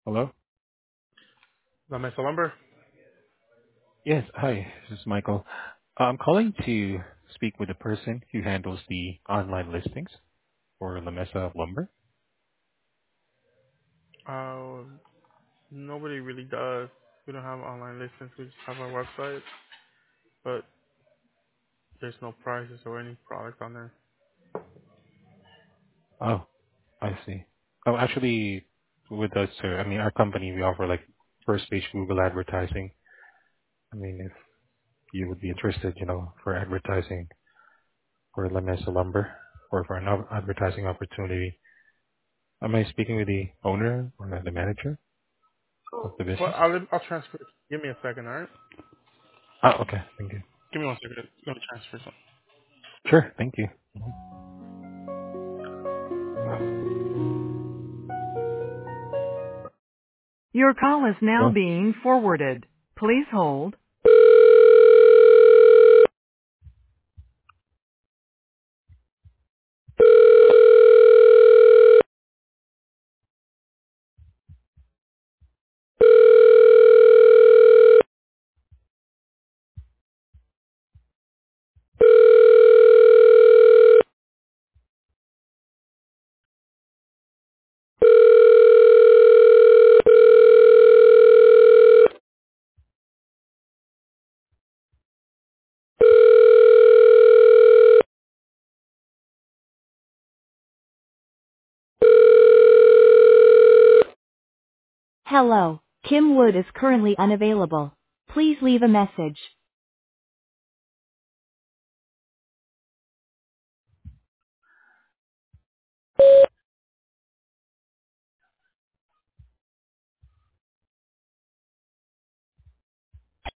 Hello? La Mesa Lumber. Yes, hi, this is Michael. I'm calling to speak with the person who handles the online listings for La Mesa Lumber. Uh, Nobody really does. We don't have online listings. We just have our website, but there's no prices or any product on there. Oh, I see. Oh, actually, with us, sir, I mean, our company, we offer like first page Google advertising. I mean, if you would be interested, for advertising for La Mesa Lumber or for an advertising opportunity. Am I speaking with the owner or the manager of the Well, business? I'll transfer. Give me a second, all right? Oh, okay. Thank you. Give me 1 second. I'm gonna transfer something. Sure. Thank you. Mhm. Your call is now Hello? being forwarded. Please hold. Hello. Kim Wood is currently unavailable. Please leave a message.